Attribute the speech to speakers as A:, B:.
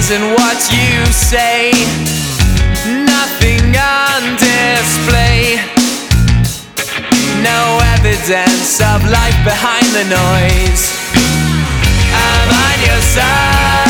A: isn't what you say. Nothing on display. No evidence of life behind the noise. I'm on your side.